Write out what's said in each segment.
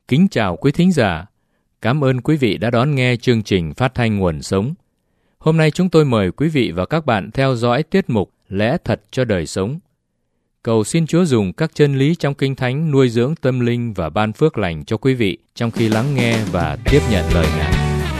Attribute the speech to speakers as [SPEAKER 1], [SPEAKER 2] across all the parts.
[SPEAKER 1] Kính chào quý thính giả. Cảm ơn quý vị đã đón nghe chương trình phát thanh Nguồn Sống. Hôm nay chúng tôi mời quý vị và các bạn theo dõi tiết mục Lẽ Thật cho Đời Sống. Cầu xin Chúa dùng các chân lý trong Kinh Thánh nuôi dưỡng tâm linh và ban phước lành cho quý vị trong khi lắng nghe và tiếp nhận lời Ngài.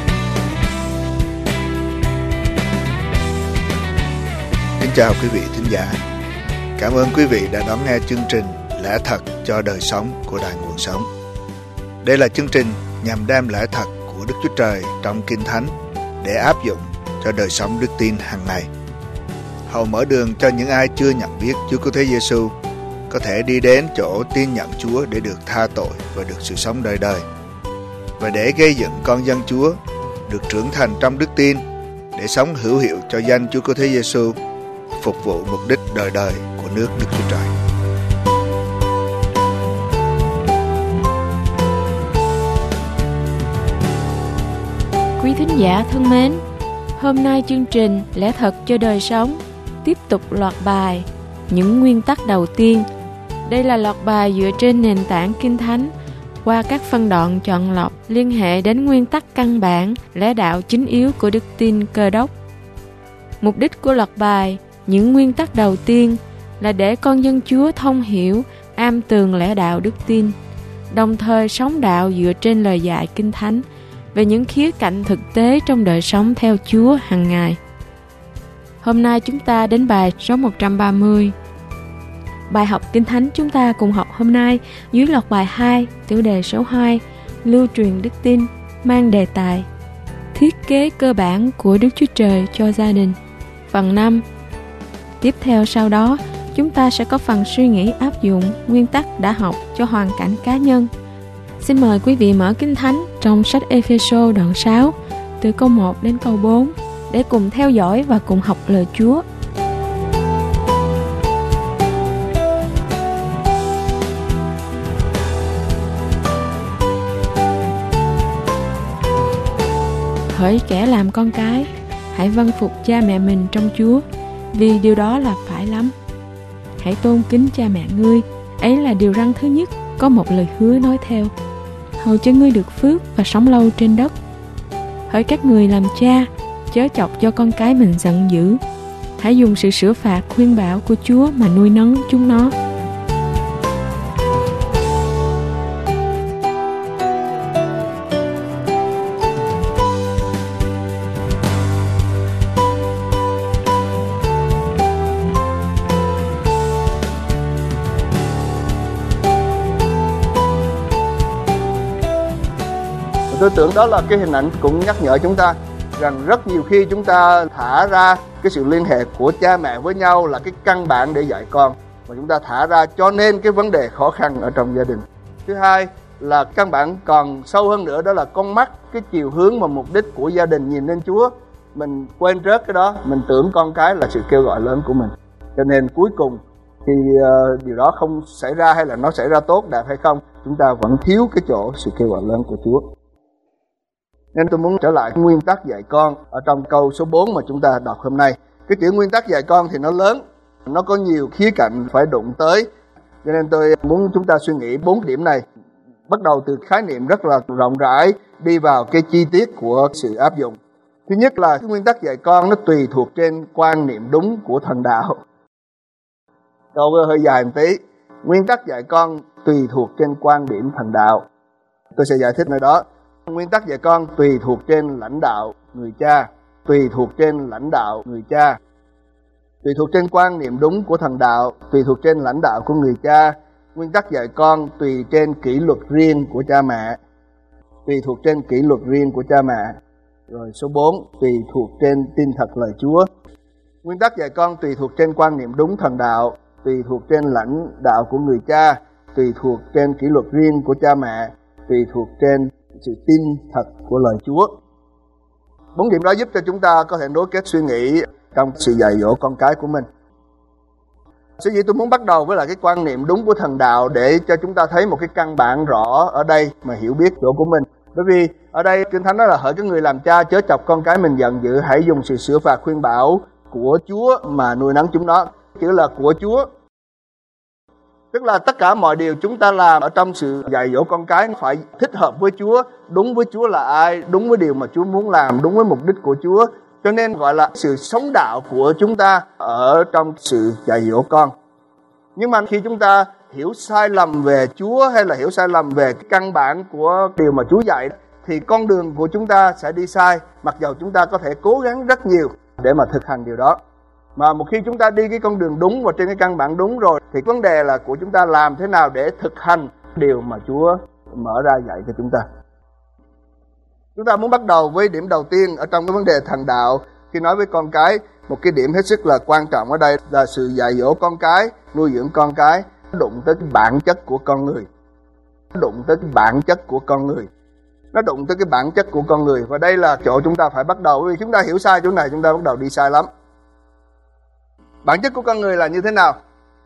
[SPEAKER 2] Kính chào quý vị thính giả. Cảm ơn quý vị đã đón nghe chương trình Lẽ Thật cho Đời Sống của Đài Nguồn Sống. Đây là chương trình nhằm đem lẽ thật của Đức Chúa Trời trong Kinh Thánh để áp dụng cho đời sống đức tin hàng ngày. Hầu mở đường cho những ai chưa nhận biết Chúa Cứu Thế Giêsu có thể đi đến chỗ tin nhận Chúa để được tha tội và được sự sống đời đời, và để gây dựng con dân Chúa được trưởng thành trong đức tin để sống hữu hiệu cho danh Chúa Cứu Thế Giêsu, phục vụ mục đích đời đời của nước Đức Chúa Trời.
[SPEAKER 3] Quý thính giả thân mến, hôm nay chương trình Lẽ Thật cho Đời Sống tiếp tục loạt bài Những nguyên tắc đầu tiên. Đây là loạt bài dựa trên nền tảng Kinh Thánh qua các phân đoạn chọn lọc liên hệ đến nguyên tắc căn bản, lẽ đạo chính yếu của đức tin Cơ Đốc. Mục đích của loạt bài Những nguyên tắc đầu tiên là để con dân Chúa thông hiểu, am tường lẽ đạo đức tin, đồng thời sống đạo dựa trên lời dạy Kinh Thánh về những khía cạnh thực tế trong đời sống theo Chúa hàng ngày. Hôm nay chúng ta đến bài số 130. Bài học Kinh Thánh chúng ta cùng học hôm nay dưới loạt bài 2, tiểu đề số 2, lưu truyền đức tin, mang đề tài Thiết kế cơ bản của Đức Chúa Trời cho gia đình, phần 5. Tiếp theo sau đó, chúng ta sẽ có phần suy nghĩ áp dụng nguyên tắc đã học cho hoàn cảnh cá nhân. Xin mời quý vị mở Kinh Thánh trong sách Ê-phê-sô đoạn 6, từ câu 1 đến câu 4, để cùng theo dõi và cùng học lời Chúa. Hỡi kẻ làm con cái, hãy vâng phục cha mẹ mình trong Chúa, vì điều đó là phải lắm. Hãy tôn kính cha mẹ ngươi, ấy là điều răn thứ nhất, có một lời hứa nói theo, hầu cho ngươi được phước và sống lâu trên đất. Hỡi các người làm cha, chớ chọc cho con cái mình giận dữ. Hãy dùng sự sửa phạt khuyên bảo của Chúa mà nuôi nấng chúng nó.
[SPEAKER 4] Tôi tưởng đó là cái hình ảnh cũng nhắc nhở chúng ta rằng rất nhiều khi chúng ta thả ra cái sự liên hệ của cha mẹ với nhau là cái căn bản để dạy con, mà chúng ta thả ra cho nên cái vấn đề khó khăn ở trong gia đình. Thứ hai là căn bản còn sâu hơn nữa, đó là con mắt, cái chiều hướng và mục đích của gia đình nhìn lên Chúa. Mình quên rớt cái đó, mình tưởng con cái là sự kêu gọi lớn của mình, cho nên cuối cùng thì điều đó không xảy ra, hay là nó xảy ra tốt đẹp hay không, chúng ta vẫn thiếu cái chỗ sự kêu gọi lớn của Chúa. Nên tôi muốn trở lại nguyên tắc dạy con ở trong câu số 4 mà chúng ta đọc hôm nay. Cái chữ nguyên tắc dạy con thì nó lớn, nó có nhiều khía cạnh phải đụng tới, cho nên tôi muốn chúng ta suy nghĩ 4 điểm này, bắt đầu từ khái niệm rất là rộng rãi, đi vào cái chi tiết của sự áp dụng. Thứ nhất là cái nguyên tắc dạy con nó tùy thuộc trên quan niệm đúng của thần đạo. Câu hơi dài một tí. Nguyên tắc dạy con tùy thuộc trên quan điểm thần đạo. Tôi sẽ giải thích nơi đó. Nguyên tắc dạy con tùy thuộc trên lãnh đạo người cha, tùy thuộc trên lãnh đạo người cha, tùy thuộc trên quan niệm đúng của thần đạo, tùy thuộc trên lãnh đạo của người cha. Nguyên tắc dạy con tùy trên kỷ luật riêng của cha mẹ, tùy thuộc trên kỷ luật riêng của cha mẹ. Rồi số 4, tùy thuộc trên tin thật lời Chúa. Nguyên tắc dạy con tùy thuộc trên quan niệm đúng thần đạo, tùy thuộc trên lãnh đạo của người cha, tùy thuộc trên kỷ luật riêng của cha mẹ, tùy thuộc trên sự tin thật của lời Chúa. 4 điểm đó giúp cho chúng ta có thể nối kết suy nghĩ trong sự dạy dỗ con cái của mình. Sở dĩ tôi muốn bắt đầu với lại cái quan niệm đúng của thần đạo để cho chúng ta thấy một cái căn bản rõ ở đây mà hiểu biết chỗ của mình. Bởi vì ở đây Kinh Thánh nói là hỡi các người làm cha chớ chọc con cái mình giận dữ, hãy dùng sự sửa phạt khuyên bảo của Chúa mà nuôi nấng chúng nó. Chữ là của Chúa. Tức là tất cả mọi điều chúng ta làm ở trong sự dạy dỗ con cái phải thích hợp với Chúa, đúng với Chúa là ai, đúng với điều mà Chúa muốn làm, đúng với mục đích của Chúa. Cho nên gọi là sự sống đạo của chúng ta ở trong sự dạy dỗ con. Nhưng mà khi chúng ta hiểu sai lầm về Chúa hay là hiểu sai lầm về cái căn bản của điều mà Chúa dạy, thì con đường của chúng ta sẽ đi sai, mặc dầu chúng ta có thể cố gắng rất nhiều để mà thực hành điều đó. Mà một khi chúng ta đi cái con đường đúng và trên cái căn bản đúng rồi, thì vấn đề là của chúng ta làm thế nào để thực hành điều mà Chúa mở ra dạy cho chúng ta. Chúng ta muốn bắt đầu với điểm đầu tiên ở trong cái vấn đề thành đạo. Khi nói với con cái, một cái điểm hết sức là quan trọng ở đây là sự dạy dỗ con cái, nuôi dưỡng con cái, nó đụng tới cái bản chất của con người. Nó đụng tới cái bản chất của con người. Nó đụng tới cái bản chất của con người. Và đây là chỗ chúng ta phải bắt đầu. Vì chúng ta hiểu sai chỗ này, chúng ta bắt đầu đi sai lắm. Bản chất của con người là như thế nào?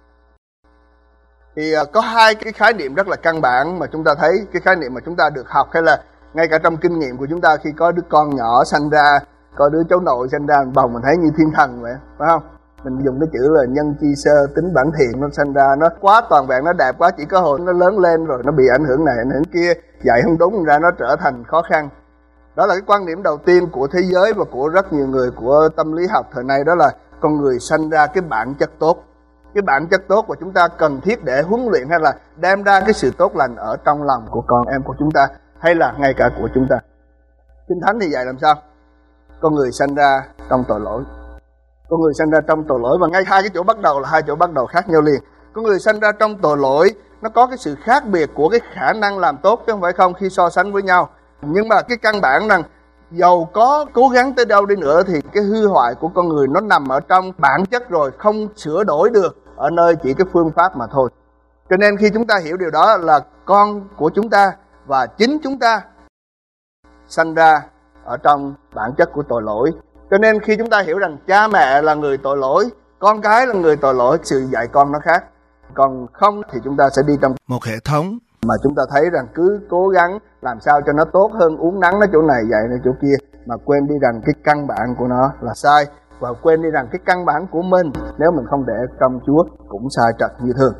[SPEAKER 4] Thì có hai cái khái niệm rất là căn bản mà chúng ta thấy, cái khái niệm mà chúng ta được học hay là ngay cả trong kinh nghiệm của chúng ta khi có đứa con nhỏ sanh ra, có đứa cháu nội sanh ra bồng mình thấy như thiên thần vậy, phải không? Mình dùng cái chữ là nhân chi sơ, tính bản thiện, nó sanh ra nó quá toàn vẹn, nó đẹp quá, chỉ có hồi nó lớn lên rồi nó bị ảnh hưởng này ảnh hưởng kia, dạy không đúng ra nó trở thành khó khăn. Đó là cái quan điểm đầu tiên của thế giới và của rất nhiều người của tâm lý học thời nay, đó là con người sanh ra cái bản chất tốt. Cái bản chất tốt mà chúng ta cần thiết để huấn luyện hay là đem ra cái sự tốt lành ở trong lòng của con em của chúng ta, hay là ngay cả của chúng ta. Kinh Thánh thì dạy làm sao? Con người sanh ra trong tội lỗi. Con người sanh ra trong tội lỗi, và ngay hai cái chỗ bắt đầu là hai chỗ bắt đầu khác nhau liền. Con người sanh ra trong tội lỗi, nó có cái sự khác biệt của cái khả năng làm tốt, chứ không phải không, khi so sánh với nhau. Nhưng mà cái căn bản rằng dầu có cố gắng tới đâu đi nữa thì cái hư hoại của con người nó nằm ở trong bản chất rồi, không sửa đổi được ở nơi chỉ cái phương pháp mà thôi. Cho nên khi chúng ta hiểu điều đó là con của chúng ta và chính chúng ta sanh ra ở trong bản chất của tội lỗi. Cho nên khi chúng ta hiểu rằng cha mẹ là người tội lỗi, con cái là người tội lỗi, sự dạy con nó khác. Còn không thì chúng ta sẽ đi trong một hệ thống mà chúng ta thấy rằng cứ cố gắng làm sao cho nó tốt hơn, uốn nắn nó chỗ này, dạy nó chỗ kia, mà quên đi rằng cái căn bản của nó là sai, và quên đi rằng cái căn bản của mình nếu mình không để trong Chúa cũng sai trật như thường.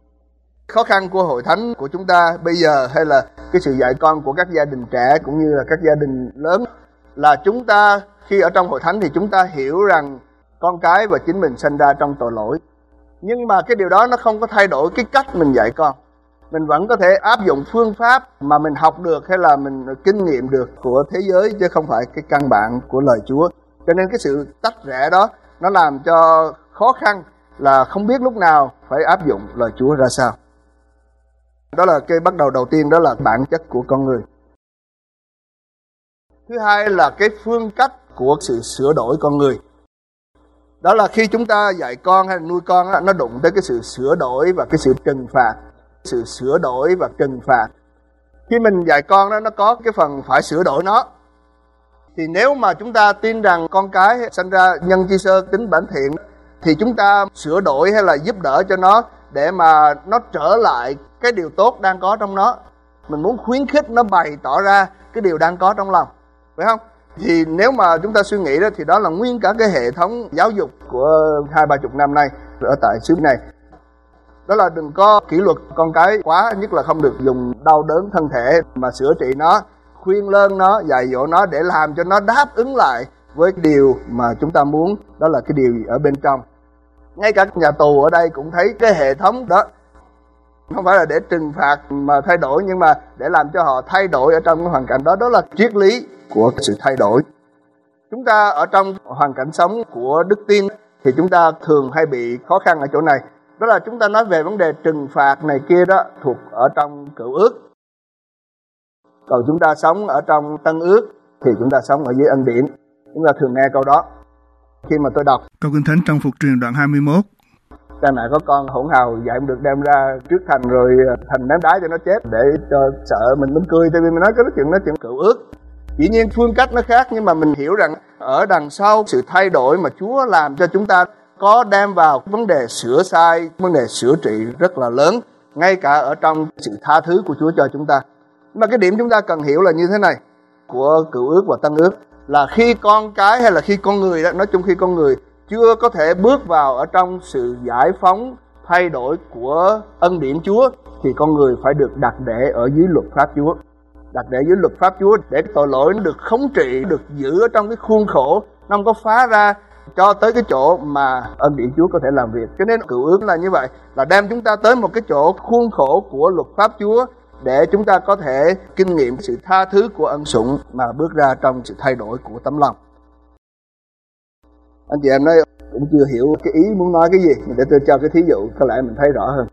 [SPEAKER 4] Khó khăn của hội thánh của chúng ta bây giờ, hay là cái sự dạy con của các gia đình trẻ cũng như là các gia đình lớn, là chúng ta khi ở trong hội thánh thì chúng ta hiểu rằng con cái và chính mình sinh ra trong tội lỗi. Nhưng mà cái điều đó nó không có thay đổi cái cách mình dạy con. Mình vẫn có thể áp dụng phương pháp mà mình học được hay là mình kinh nghiệm được của thế giới, chứ không phải cái căn bản của lời Chúa. Cho nên cái sự tách rẽ đó nó làm cho khó khăn là không biết lúc nào phải áp dụng lời Chúa ra sao. Đó là cái bắt đầu đầu tiên, đó là bản chất của con người. Thứ hai là cái phương cách của sự sửa đổi con người. Đó là khi chúng ta dạy con hay nuôi con, nó đụng tới cái sự sửa đổi và cái sự trừng phạt. Sự sửa đổi và trừng phạt. Khi mình dạy con đó, nó có cái phần phải sửa đổi nó. Thì nếu mà chúng ta tin rằng con cái sinh ra nhân chi sơ, tính bản thiện, thì chúng ta sửa đổi hay là giúp đỡ cho nó để mà nó trở lại cái điều tốt đang có trong nó. Mình muốn khuyến khích nó bày tỏ ra cái điều đang có trong lòng, phải không? Thì nếu mà chúng ta suy nghĩ đó, thì đó là nguyên cả cái hệ thống giáo dục của 20-30 năm nay ở tại xứ này. Đó là đừng có kỷ luật con cái quá, nhất là không được dùng đau đớn thân thể, mà sửa trị nó, khuyên lơn nó, dạy dỗ nó để làm cho nó đáp ứng lại với điều mà chúng ta muốn, đó là cái điều ở bên trong. Ngay cả nhà tù ở đây cũng thấy cái hệ thống đó, không phải là để trừng phạt mà thay đổi, nhưng mà để làm cho họ thay đổi ở trong cái hoàn cảnh đó. Đó là triết lý của sự thay đổi. Chúng ta ở trong hoàn cảnh sống của đức tin thì chúng ta thường hay bị khó khăn ở chỗ này. Đó là chúng ta nói về vấn đề trừng phạt này kia đó thuộc ở trong Cựu Ước. Còn chúng ta sống ở trong Tân Ước thì chúng ta sống ở dưới ân điển. Chúng ta thường nghe câu đó. Khi mà tôi đọc
[SPEAKER 2] câu Kinh Thánh trong Phục Truyền đoạn 21,
[SPEAKER 4] cha mẹ có con hỗn hào dạy không được đem ra trước thành, rồi thành ném đá cho nó chết để cho sợ mình cười. Tại vì mình nói cái chuyện Cựu Ước. Dĩ nhiên phương cách nó khác, nhưng mà mình hiểu rằng ở đằng sau sự thay đổi mà Chúa làm cho chúng ta có đem vào vấn đề sửa sai, vấn đề sửa trị rất là lớn, ngay cả ở trong sự tha thứ của Chúa cho chúng ta. Nhưng mà cái điểm chúng ta cần hiểu là như thế này, của Cựu Ước và Tân Ước, là khi con cái hay là khi con người đó, nói chung khi con người chưa có thể bước vào ở trong sự giải phóng, thay đổi của ân điển Chúa thì con người phải được đặt để ở dưới luật pháp Chúa. Đặt để dưới luật pháp Chúa để tội lỗi nó được khống trị, được giữ ở trong cái khuôn khổ, nó không có phá ra cho tới cái chỗ mà ân điển Chúa có thể làm việc. Cho nên cựu ước là như vậy, là đem chúng ta tới một cái chỗ khuôn khổ của luật pháp Chúa để chúng ta có thể kinh nghiệm sự tha thứ của ân sủng mà bước ra trong sự thay đổi của tấm lòng. Anh chị em nói cũng chưa hiểu cái ý muốn nói cái gì, để tôi cho cái thí dụ có lẽ mình thấy rõ hơn.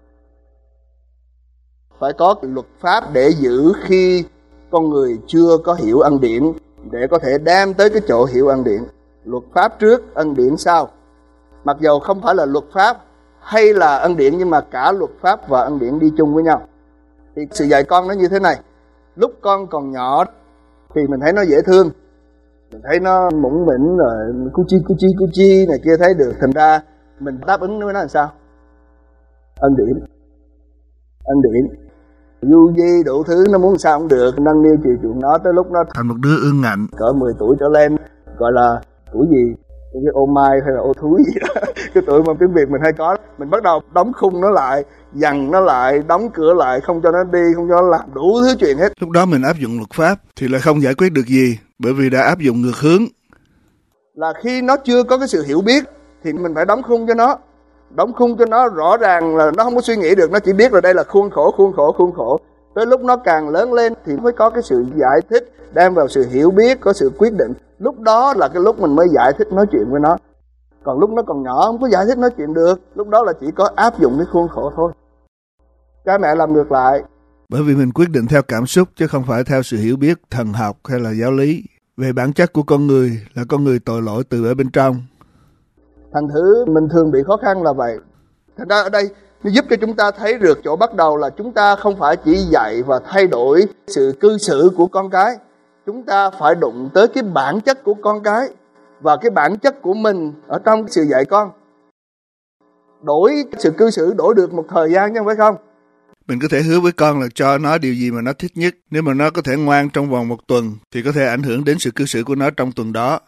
[SPEAKER 4] Phải có luật pháp để giữ khi con người chưa có hiểu ân điển, để có thể đem tới cái chỗ hiểu ân điển. Luật pháp trước, ân điển sau. Mặc dầu không phải là luật pháp hay là ân điển, nhưng mà cả luật pháp và ân điển đi chung với nhau. Thì sự dạy con nó như thế này. Lúc con còn nhỏ thì mình thấy nó dễ thương, mình thấy nó mũm mĩm rồi cu chi này kia thấy được, thành ra mình đáp ứng với nó làm sao? Ân điển du di đủ thứ, nó muốn sao cũng được, nâng niu chiều chuộng nó, tới lúc nó
[SPEAKER 2] thành một đứa ương ngạnh
[SPEAKER 4] cỡ 10 tuổi trở lên, gọi là tuổi gì, cái ô mai hay là ô thúi gì đó cái tuổi mà tiếng Việt mình hay có, mình bắt đầu đóng khung nó lại, dằn nó lại, đóng cửa lại, không cho nó đi, không cho nó làm đủ thứ chuyện hết.
[SPEAKER 2] Lúc đó mình áp dụng luật pháp thì lại không giải quyết được gì, bởi vì đã áp dụng ngược hướng.
[SPEAKER 4] Là khi nó chưa có cái sự hiểu biết thì mình phải đóng khung cho nó. Đóng khung cho nó rõ ràng là nó không có suy nghĩ được, nó chỉ biết là đây là khuôn khổ. Tới lúc nó càng lớn lên thì mới có cái sự giải thích, đem vào sự hiểu biết, có sự quyết định. Lúc đó là cái lúc mình mới giải thích nói chuyện với nó. Còn lúc nó còn nhỏ không có giải thích nói chuyện được, lúc đó là chỉ có áp dụng cái khuôn khổ thôi. Cha mẹ làm ngược lại.
[SPEAKER 2] Bởi vì mình quyết định theo cảm xúc chứ không phải theo sự hiểu biết thần học hay là giáo lý. Về bản chất của con người là con người tội lỗi từ ở bên trong.
[SPEAKER 4] Thành thử mình thường bị khó khăn là vậy. Thành ra ở đây nó giúp cho chúng ta thấy được chỗ bắt đầu là chúng ta không phải chỉ dạy và thay đổi sự cư xử của con cái. Chúng ta phải đụng tới cái bản chất của con cái và cái bản chất của mình ở trong sự dạy con. Đổi sự cư xử đổi được một thời gian chứ không phải không?
[SPEAKER 2] Mình có thể hứa với con là cho nó điều gì mà nó thích nhất. Nếu mà nó có thể ngoan trong vòng 1 tuần thì có thể ảnh hưởng đến sự cư xử của nó trong tuần đó.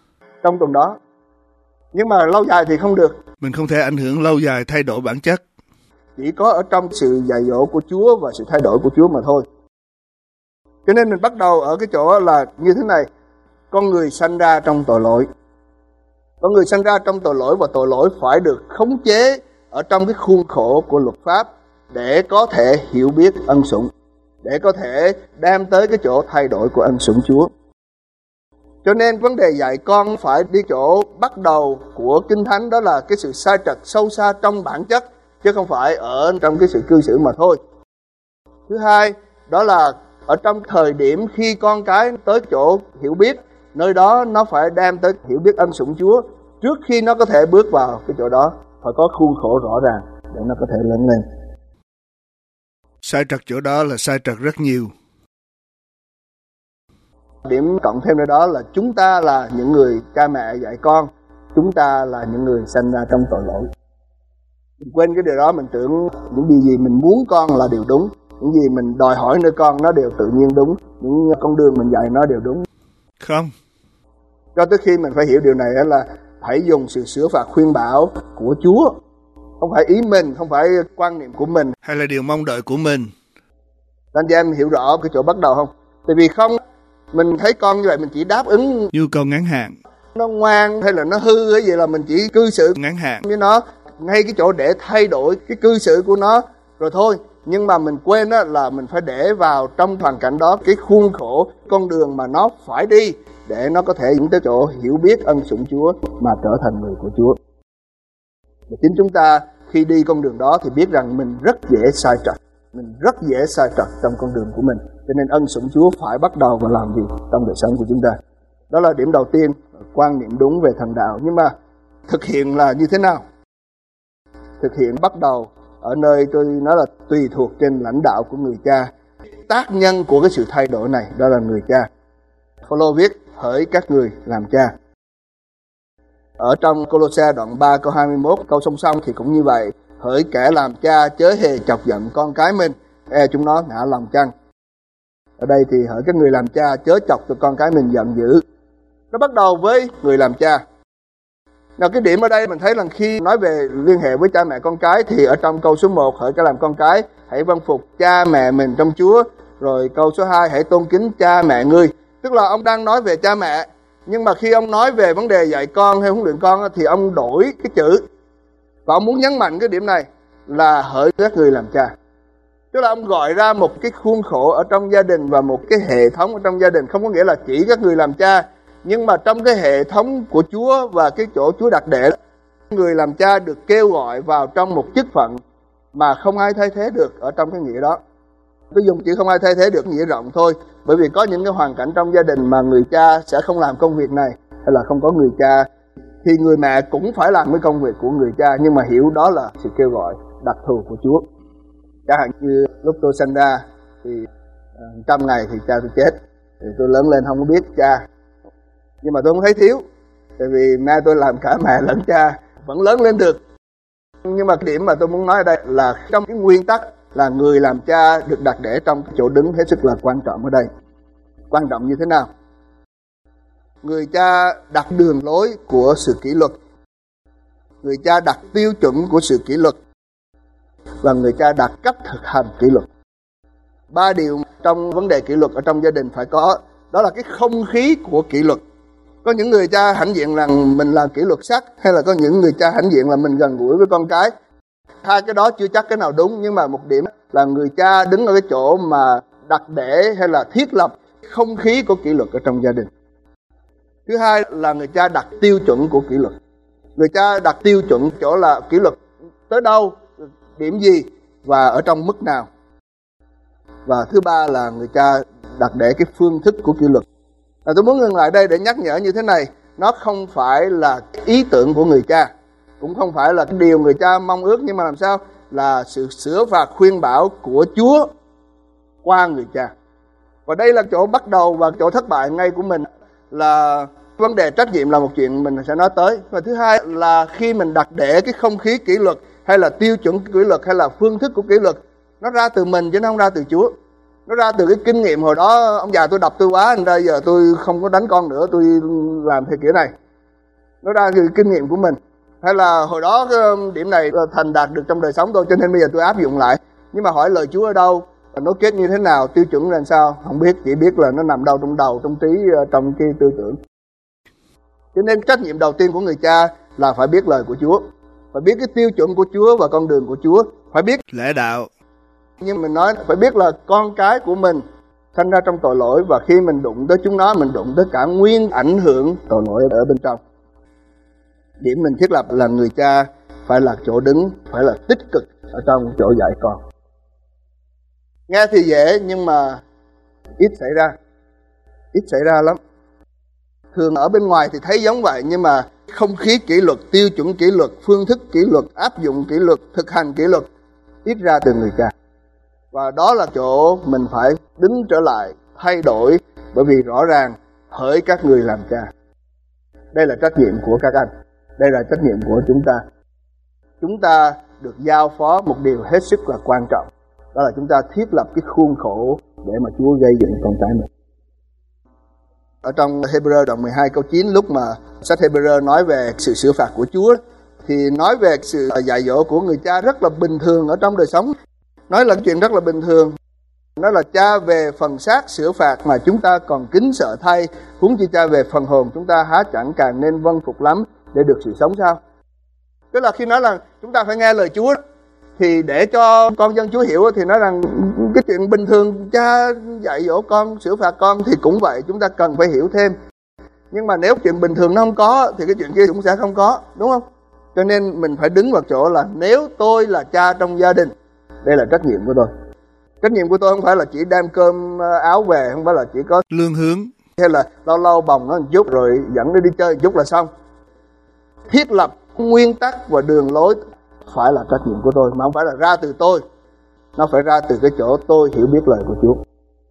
[SPEAKER 4] Nhưng mà lâu dài thì không được.
[SPEAKER 2] Mình không thể ảnh hưởng lâu dài thay đổi bản chất.
[SPEAKER 4] Chỉ có ở trong sự dạy dỗ của Chúa và sự thay đổi của Chúa mà thôi. Cho nên mình bắt đầu ở cái chỗ là như thế này. Con người sanh ra trong tội lỗi. Con người sanh ra trong tội lỗi và tội lỗi phải được khống chế ở trong cái khuôn khổ của luật pháp để có thể hiểu biết ân sủng, để có thể đem tới cái chỗ thay đổi của ân sủng Chúa. Cho nên vấn đề dạy con phải đi chỗ bắt đầu của Kinh Thánh, đó là cái sự sai trật sâu xa trong bản chất, chứ không phải ở trong cái sự cư xử mà thôi. Thứ hai, đó là ở trong thời điểm khi con cái tới chỗ hiểu biết, nơi đó nó phải đem tới hiểu biết ân sủng Chúa. Trước khi nó có thể bước vào cái chỗ đó, phải có khuôn khổ rõ ràng để nó có thể lớn lên.
[SPEAKER 2] Sai trật chỗ đó là sai trật rất nhiều.
[SPEAKER 4] Điểm cộng thêm đó là chúng ta là những người cha mẹ dạy con, chúng ta là những người sanh ra trong tội lỗi. Mình quên cái điều đó, mình tưởng những điều gì mình muốn con là điều đúng, những gì mình đòi hỏi nơi con nó đều tự nhiên đúng, những con đường mình dạy nó đều đúng.
[SPEAKER 2] Không.
[SPEAKER 4] Cho tới khi mình phải hiểu điều này là hãy dùng sự sửa phạt khuyên bảo của Chúa, không phải ý mình, không phải quan niệm của mình,
[SPEAKER 2] hay là điều mong đợi của mình.
[SPEAKER 4] Anh chị em hiểu rõ cái chỗ bắt đầu không? Tại vì không, mình thấy con như vậy mình chỉ đáp ứng
[SPEAKER 2] nhu cầu ngắn hạn,
[SPEAKER 4] nó ngoan hay là nó hư cái gì là mình chỉ cư xử
[SPEAKER 2] ngắn hạn
[SPEAKER 4] với nó, ngay cái chỗ để thay đổi cái cư xử của nó rồi thôi. Nhưng mà mình quên đó là mình phải để vào trong hoàn cảnh đó cái khuôn khổ, con đường mà nó phải đi để nó có thể dẫn tới chỗ hiểu biết ân sủng Chúa mà trở thành người của Chúa. Và chính chúng ta khi đi con đường đó thì biết rằng mình rất dễ sai trật, mình rất dễ sai trật trong con đường của mình. Cho nên ân sủng Chúa phải bắt đầu và làm gì trong đời sống của chúng ta. Đó là điểm đầu tiên, quan niệm đúng về thần đạo. Nhưng mà thực hiện là như thế nào? Thực hiện bắt đầu ở nơi tôi nói là tùy thuộc trên lãnh đạo của người cha. Tác nhân của cái sự thay đổi này đó là người cha. Phaolô viết hỡi các người làm cha. Ở trong Cô-lô-se đoạn 3 câu 21, câu song song thì cũng như vậy. Hỡi kẻ làm cha chớ hề chọc giận con cái mình, e chúng nó ngã lòng chăng. Ở đây thì hỡi các người làm cha chớ chọc cho con cái mình giận dữ. Nó bắt đầu với người làm cha. Nào cái điểm ở đây mình thấy là khi nói về liên hệ với cha mẹ con cái thì ở trong câu số 1, hỡi các làm con cái, hãy vâng phục cha mẹ mình trong Chúa. Rồi câu số 2, hãy tôn kính cha mẹ ngươi. Tức là ông đang nói về cha mẹ, nhưng mà khi ông nói về vấn đề dạy con hay huấn luyện con thì ông đổi cái chữ. Và ông muốn nhấn mạnh cái điểm này là hỡi các người làm cha. Tức là ông gọi ra một cái khuôn khổ ở trong gia đình và một cái hệ thống ở trong gia đình. Không có nghĩa là chỉ các người làm cha, nhưng mà trong cái hệ thống của Chúa và cái chỗ Chúa đặt để, người làm cha được kêu gọi vào trong một chức phận mà không ai thay thế được ở trong cái nghĩa đó. Tôi dùng chữ không ai thay thế được nghĩa rộng thôi, bởi vì có những cái hoàn cảnh trong gia đình mà người cha sẽ không làm công việc này, hay là không có người cha, thì người mẹ cũng phải làm cái công việc của người cha, nhưng mà hiểu đó là sự kêu gọi đặc thù của Chúa. Chẳng hạn như lúc tôi sinh ra thì 100 ngày thì cha tôi chết, thì tôi lớn lên không có biết cha, nhưng mà tôi không thấy thiếu, tại vì mẹ tôi làm cả mẹ lẫn cha, vẫn lớn lên được. Nhưng mà cái điểm mà tôi muốn nói ở đây là trong cái nguyên tắc là người làm cha được đặt để trong chỗ đứng hết sức là quan trọng ở đây. Quan trọng như thế nào? Người cha đặt đường lối của sự kỷ luật, người cha đặt tiêu chuẩn của sự kỷ luật, và người cha đặt cách thực hành kỷ luật. 3 điều trong vấn đề kỷ luật ở trong gia đình phải có, đó là cái không khí của kỷ luật. Có những người cha hãnh diện rằng mình là kỷ luật sắc, hay là có những người cha hãnh diện là mình gần gũi với con cái. Hai cái đó chưa chắc cái nào đúng, nhưng mà một điểm là người cha đứng ở cái chỗ mà đặt để hay là thiết lập không khí của kỷ luật ở trong gia đình. Thứ hai là người cha đặt tiêu chuẩn của kỷ luật. Người cha đặt tiêu chuẩn chỗ là kỷ luật tới đâu, điểm gì và ở trong mức nào. Và thứ ba là người cha đặt để cái phương thức của kỷ luật. Tôi muốn ngừng lại đây để nhắc nhở như thế này, nó không phải là ý tưởng của người cha, cũng không phải là cái điều người cha mong ước, nhưng mà làm sao là sự sửa phạt khuyên bảo của Chúa qua người cha. Và đây là chỗ bắt đầu và chỗ thất bại ngay của mình, là vấn đề trách nhiệm là một chuyện mình sẽ nói tới. Và thứ hai là khi mình đặt để cái không khí kỷ luật hay là tiêu chuẩn kỷ luật hay là phương thức của kỷ luật, nó ra từ mình chứ nó không ra từ Chúa. Nó ra từ cái kinh nghiệm hồi đó ông già tôi đập tôi quá, nên bây giờ tôi không có đánh con nữa, tôi làm theo kiểu này. Nó ra từ kinh nghiệm của mình. Hay là hồi đó cái điểm này thành đạt được trong đời sống tôi, cho nên bây giờ tôi áp dụng lại. Nhưng mà hỏi lời Chúa ở đâu, nó kết như thế nào, tiêu chuẩn là sao, không biết, chỉ biết là nó nằm đâu trong đầu, trong trí, trong cái tư tưởng. Cho nên trách nhiệm đầu tiên của người cha là phải biết lời của Chúa, phải biết cái tiêu chuẩn của Chúa và con đường của Chúa, phải biết
[SPEAKER 2] lẽ đạo.
[SPEAKER 4] Nhưng mình nói phải biết là con cái của mình sinh ra trong tội lỗi, và khi mình đụng tới chúng nó, mình đụng tới cả nguyên ảnh hưởng tội lỗi ở bên trong. Điểm mình thiết lập là người cha phải là chỗ đứng, phải là tích cực ở trong chỗ dạy con. Nghe thì dễ nhưng mà ít xảy ra lắm. Thường ở bên ngoài thì thấy giống vậy, nhưng mà không khí kỷ luật, tiêu chuẩn kỷ luật, phương thức kỷ luật, áp dụng kỷ luật, thực hành kỷ luật ít ra từ người cha. Và đó là chỗ mình phải đứng trở lại, thay đổi, bởi vì rõ ràng hỡi các người làm cha. Đây là trách nhiệm của các anh, đây là trách nhiệm của chúng ta. Chúng ta được giao phó một điều hết sức là quan trọng, đó là chúng ta thiết lập cái khuôn khổ để mà Chúa gây dựng con cái mình. Ở trong Hebrew đoạn 12 câu 9, lúc mà sách Hebrew nói về sự sửa phạt của Chúa, thì nói về sự dạy dỗ của người cha rất là bình thường ở trong đời sống. Nói là chuyện rất là bình thường. Nói là cha về phần xác sửa phạt mà chúng ta còn kính sợ thay, huống chi cha về phần hồn chúng ta há chẳng càng nên vâng phục lắm để được sự sống sao? Tức là khi nói là chúng ta phải nghe lời Chúa, thì để cho con dân Chúa hiểu thì nói rằng cái chuyện bình thường cha dạy dỗ con, sửa phạt con thì cũng vậy, chúng ta cần phải hiểu thêm. Nhưng mà nếu chuyện bình thường nó không có thì cái chuyện kia cũng sẽ không có, đúng không? Cho nên mình phải đứng vào chỗ là nếu tôi là cha trong gia đình, đây là trách nhiệm của tôi. Trách nhiệm của tôi không phải là chỉ đem cơm áo về, không phải là chỉ có
[SPEAKER 2] lương hướng,
[SPEAKER 4] hay là lâu lâu bồng nó một chút rồi dẫn nó đi chơi một chút là xong. Thiết lập nguyên tắc và đường lối phải là trách nhiệm của tôi, mà không phải là ra từ tôi. Nó phải ra từ cái chỗ tôi hiểu biết lời của Chúa.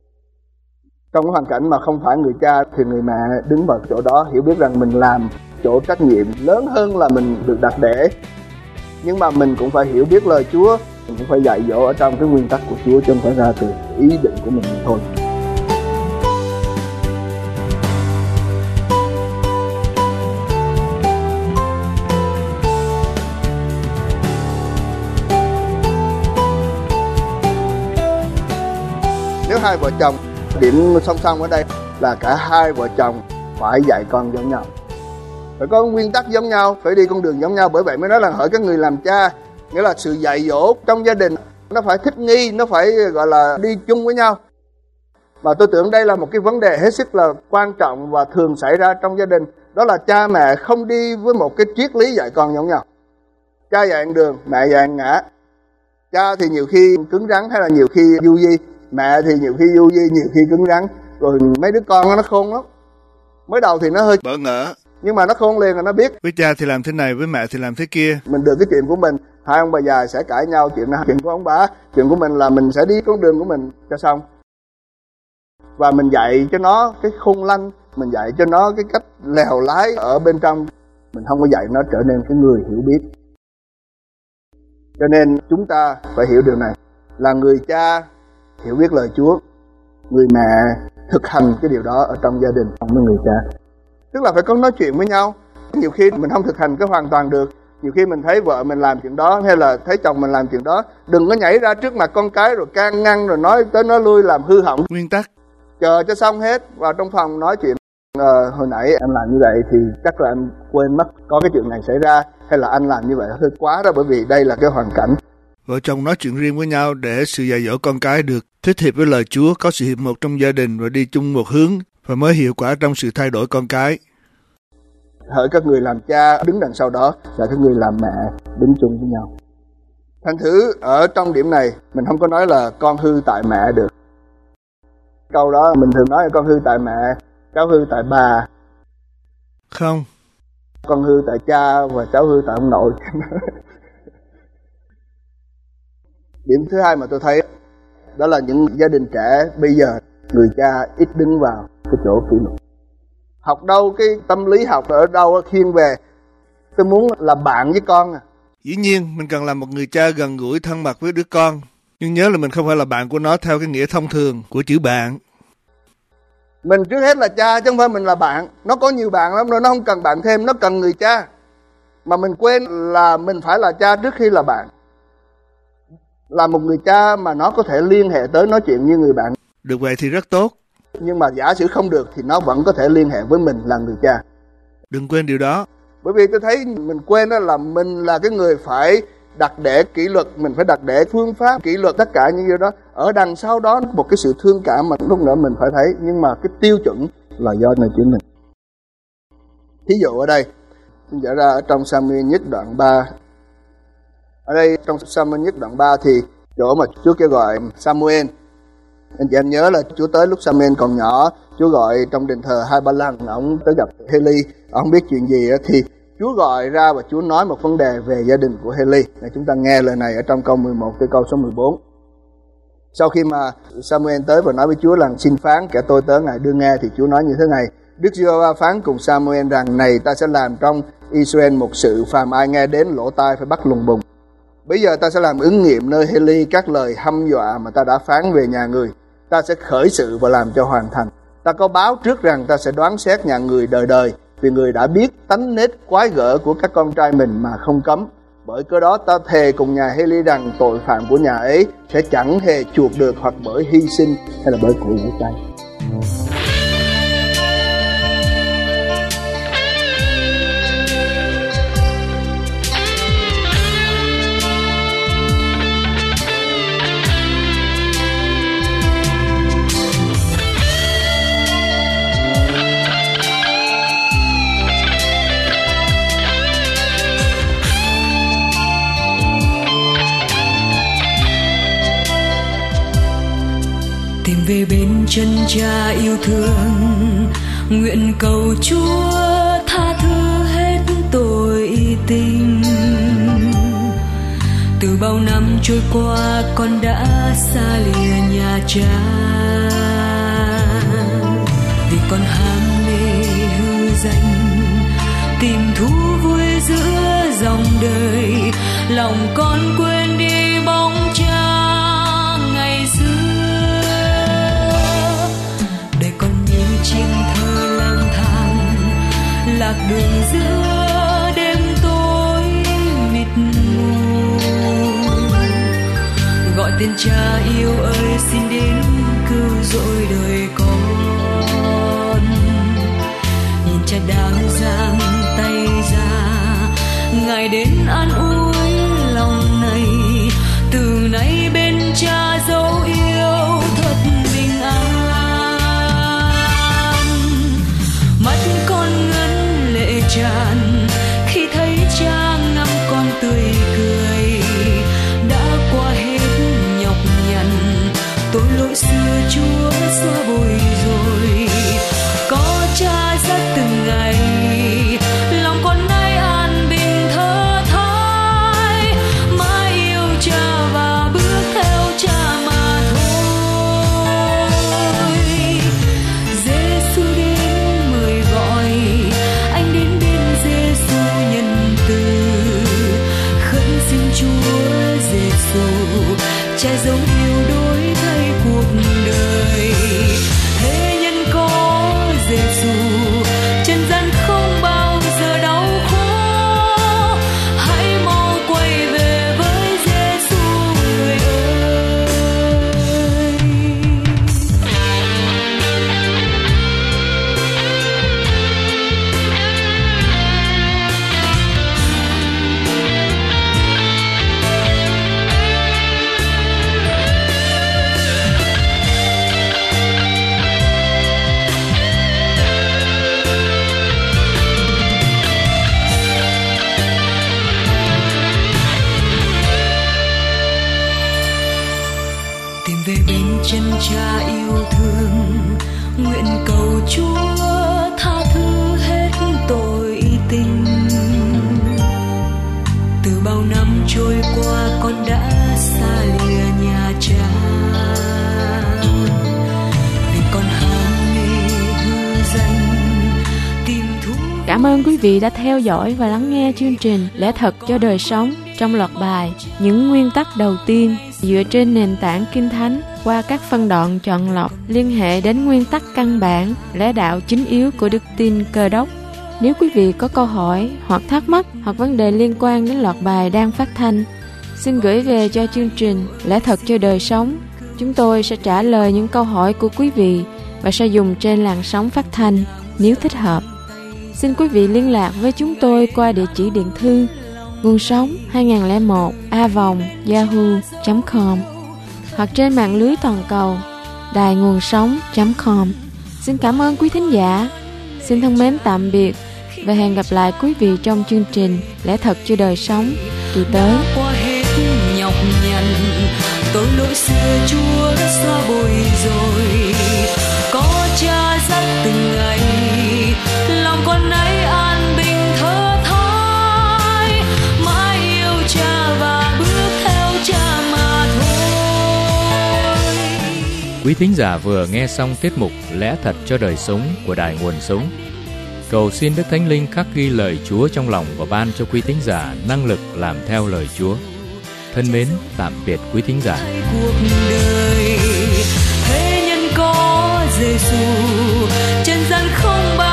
[SPEAKER 4] Trong cái hoàn cảnh mà không phải người cha thì người mẹ đứng vào chỗ đó, hiểu biết rằng mình làm chỗ trách nhiệm lớn hơn là mình được đặt để. Nhưng mà mình cũng phải hiểu biết lời Chúa, mình cũng phải dạy dỗ ở trong cái nguyên tắc của Chúa, chứ không phải ra từ ý định của mình thôi. hai vợ chồng. Điểm song song ở đây là cả hai vợ chồng phải dạy con giống nhau, phải có nguyên tắc giống nhau, phải đi con đường giống nhau. Bởi vậy mới nói là hỡi các người làm cha, nghĩa là sự dạy dỗ trong gia đình nó phải thích nghi, nó phải gọi là đi chung với nhau. Và tôi tưởng đây là một cái vấn đề hết sức là quan trọng và thường xảy ra trong gia đình. Đó là cha mẹ không đi với một cái triết lý dạy con giống nhau. Cha dạy ăn đường, mẹ dạy ăn ngã. Cha thì nhiều khi cứng rắn hay là nhiều khi du di, mẹ thì nhiều khi du di, nhiều khi cứng rắn. Rồi mấy đứa con nó khôn lắm. Mới đầu thì nó hơi
[SPEAKER 2] bỡ ngỡ,
[SPEAKER 4] nhưng mà nó khôn liền rồi, nó biết.
[SPEAKER 2] với cha thì làm thế này, với mẹ thì làm thế kia.
[SPEAKER 4] Mình được cái chuyện của mình, hai ông bà già sẽ cãi nhau, chuyện của ông bà, chuyện của mình là mình sẽ đi con đường của mình cho xong. Và mình dạy cho nó cái khôn lanh, mình dạy cho nó cái cách lèo lái ở bên trong. Mình không có dạy nó trở nên cái người hiểu biết. Cho nên chúng ta phải hiểu điều này, là người cha hiểu biết lời Chúa, người mẹ thực hành cái điều đó ở trong gia đình với người cha. Tức là phải có nói chuyện với nhau. Nhiều khi mình không thực hành cái hoàn toàn được. Nhiều khi mình thấy vợ mình làm chuyện đó hay là thấy chồng mình làm chuyện đó, đừng có nhảy ra trước mặt con cái rồi can ngăn rồi nói tới nói lui làm hư hỏng
[SPEAKER 2] Nguyên tắc.
[SPEAKER 4] Chờ cho xong hết, vào trong phòng nói chuyện. Hồi nãy em làm như vậy thì chắc là em quên mất có cái chuyện này xảy ra, hay là anh làm như vậy hơi quá đó, bởi vì đây là cái hoàn cảnh.
[SPEAKER 2] Vợ chồng nói chuyện riêng với nhau để sự dạy dỗ con cái được thích hợp với lời Chúa, có sự hiệp một trong gia đình và đi chung một hướng, và mới hiệu quả trong sự thay đổi con cái.
[SPEAKER 4] Hỡi các người làm cha đứng đằng sau đó, là các người làm mẹ đứng chung với nhau. Thành thử ở trong điểm này mình không có nói là con hư tại mẹ được. Câu đó mình thường nói là con hư tại mẹ, cháu hư tại bà.
[SPEAKER 2] Không.
[SPEAKER 4] Con hư tại cha và cháu hư tại ông nội. Điểm thứ hai mà tôi thấy đó là những gia đình trẻ bây giờ, người cha ít đứng vào cái chỗ kỷ luật. Học đâu cái tâm lý học ở đâu thiên về tôi muốn là bạn với con à.
[SPEAKER 2] Dĩ nhiên mình cần làm một người cha gần gũi thân mật với đứa con, nhưng nhớ là mình không phải là bạn của nó theo cái nghĩa thông thường của chữ bạn.
[SPEAKER 4] Mình trước hết là cha chứ không phải mình là bạn. Nó có nhiều bạn lắm rồi, nó không cần bạn thêm, nó cần người cha. Mà mình quên là mình phải là cha trước khi là bạn. Là một người cha mà nó có thể liên hệ tới nói chuyện như người bạn.
[SPEAKER 2] Được vậy thì rất tốt.
[SPEAKER 4] Nhưng mà giả sử không được thì nó vẫn có thể liên hệ với mình là người cha.
[SPEAKER 2] Đừng quên điều đó.
[SPEAKER 4] Bởi vì tôi thấy mình quên đó là mình là cái người phải đặt để kỷ luật, mình phải đặt để phương pháp kỷ luật, tất cả những điều đó. Ở đằng sau đó một cái sự thương cảm mà lúc nữa mình phải thấy, nhưng mà cái tiêu chuẩn là do nơi chính mình. Thí dụ ở đây, tôi giải ra ở trong Sa-mu-ên nhất đoạn 3. Ở đây trong Sa-mu-ên nhất đoạn 3 thì chỗ mà Chúa kêu gọi Sa-mu-ên. Anh chị em nhớ là Chúa tới lúc Sa-mu-ên còn nhỏ, Chúa gọi trong đền thờ 2-3 lần, ông tới gặp Hê-li, ông không biết chuyện gì thì Chúa gọi ra và Chúa nói một vấn đề về gia đình của Hê-li. Chúng ta nghe lời này ở trong câu 11 tới câu số 14. Sau khi mà Sa-mu-ên tới và nói với Chúa rằng xin phán kẻ tôi tớ ngài đưa nghe, thì Chúa nói như thế này: Đức Giê-hô-va phán cùng Sa-mu-ên rằng này ta sẽ làm trong Israel một sự, phàm ai nghe đến lỗ tai phải bắt lùng bùng. Bây giờ ta sẽ làm ứng nghiệm nơi Hê-li các lời hăm dọa mà ta đã phán về nhà người. Ta sẽ khởi sự và làm cho hoàn thành. Ta có báo trước rằng ta sẽ đoán xét nhà người đời đời, vì người đã biết tánh nết quái gở của các con trai mình mà không cấm. Bởi cớ đó ta thề cùng nhà Hê-li rằng tội phạm của nhà ấy sẽ chẳng hề chuộc được, hoặc bởi hy sinh hay là bởi của lễ chay.
[SPEAKER 5] Tìm về bên chân cha yêu thương, nguyện cầu Chúa tha thứ hết tội tình. Từ bao năm trôi qua con đã xa lìa nhà cha, vì con ham mê hư danh, tìm thú vui giữa dòng đời. Lòng con quên đi bóng cha ngày xưa, để con như chim thơ lang thang lạc đường giữa đêm tối mịt mù. Gọi tên cha yêu ơi xin đến cứu Chúa tha thứ hết tội tình. Từ bao năm trôi qua con đã xa lìa nhà cha, vì con ham mê hư danh tìm thú.
[SPEAKER 3] Cảm ơn quý vị đã theo dõi và lắng nghe chương trình Lẽ Thật cho Đời Sống trong loạt bài Những Nguyên Tắc Đầu Tiên dựa trên nền tảng Kinh Thánh qua các phân đoạn chọn lọc liên hệ đến nguyên tắc căn bản, lẽ đạo chính yếu của đức tin Cơ Đốc. Nếu quý vị có câu hỏi hoặc thắc mắc hoặc vấn đề liên quan đến loạt bài đang phát thanh, xin gửi về cho chương trình Lẽ Thật cho Đời Sống. Chúng tôi sẽ trả lời những câu hỏi của quý vị và sẽ dùng trên làn sóng phát thanh nếu thích hợp. Xin quý vị liên lạc với chúng tôi qua địa chỉ điện thư Nguồn Sống 2001a@yahoo.com hoặc trên mạng lưới toàn cầu đài nguồn sống.com. Xin cảm ơn quý thính giả. Xin thân mến tạm biệt và hẹn gặp lại quý vị trong chương trình Lẽ Thật cho Đời Sống kỳ tới.
[SPEAKER 5] Qua hết nhọc nhằn, tội lỗi xưa Chúa đã xóa bồi rồi. Có Cha dắt từng ngày, lòng con ấy an bình thở thói. Mãi yêu Cha và bước theo Cha mà thôi.
[SPEAKER 1] Quý thính giả vừa nghe xong tiết mục Lẽ Thật cho Đời Sống của Đài Nguồn Sống. Cầu xin Đức Thánh Linh khắc ghi lời Chúa trong lòng và ban cho quý thính giả năng lực làm theo lời Chúa. Thân mến, tạm biệt quý thính giả.
[SPEAKER 5] Cuộc đời thế nhân có Giêsu, chân gian không bao